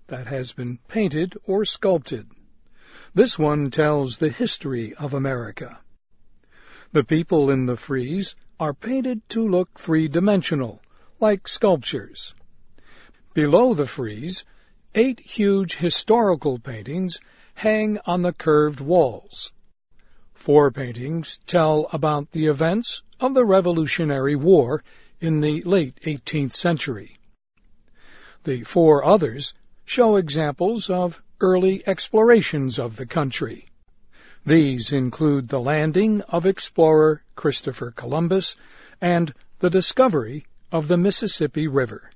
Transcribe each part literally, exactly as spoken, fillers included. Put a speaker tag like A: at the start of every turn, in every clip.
A: that has been painted or sculpted. This one tells the history of America. The people in the frieze are painted to look three-dimensional, like sculptures. Below the frieze, eight huge historical paintings hang on the curved walls. Four paintings tell about the events of the Revolutionary War in the late eighteenth century. The four others show examples of early explorations of the country. These include the landing of explorer Christopher Columbus and the discovery of the Mississippi River.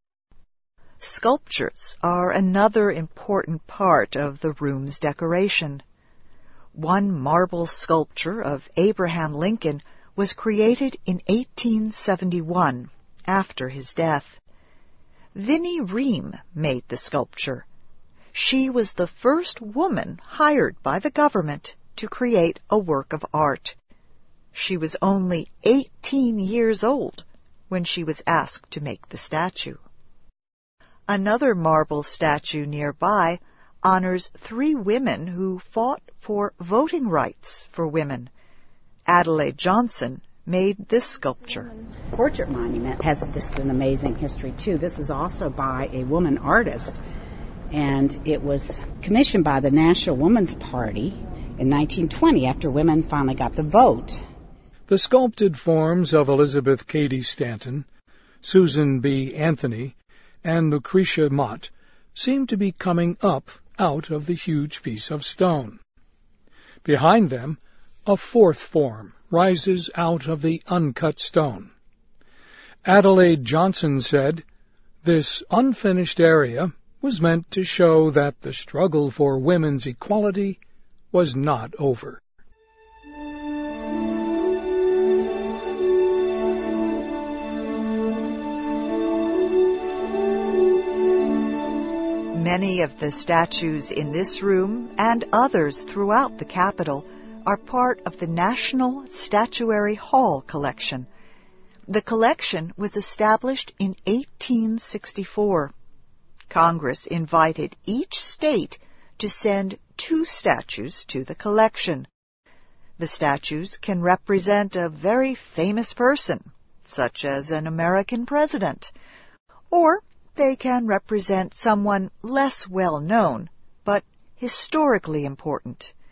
B: Sculptures are another important part of the room's decoration. One marble sculpture of Abraham Lincoln was created in eighteen seventy-one, after his death. Vinnie Ream made the sculpture. She was the first woman hired by the government to create a work of art. She was only eighteen years old when she was asked to make the statue. Another marble statue nearby honors three women who fought for voting rights for women. Adelaide Johnson made this sculpture.
C: Portrait monument has just an amazing history, too. This is also by a woman artist, and it was commissioned by the National Woman's Party in nineteen twenty after women finally got the vote.
A: The sculpted forms of Elizabeth Cady Stanton, Susan B. Anthony, and Lucretia Mott seem to be coming up out of the huge piece of stone. Behind them, a fourth form rises out of the uncut stone. Adelaide Johnson said, "This unfinished area was meant to show that the struggle for women's equality was not over."
B: Many of the statues in this room and others throughout the Capitol are part of the National Statuary Hall collection. The collection was established in eighteen sixty-four. Congress invited each state to send two statues to the collection. The statues can represent a very famous person, such as an American president, or they can represent someone less well known, but historically important.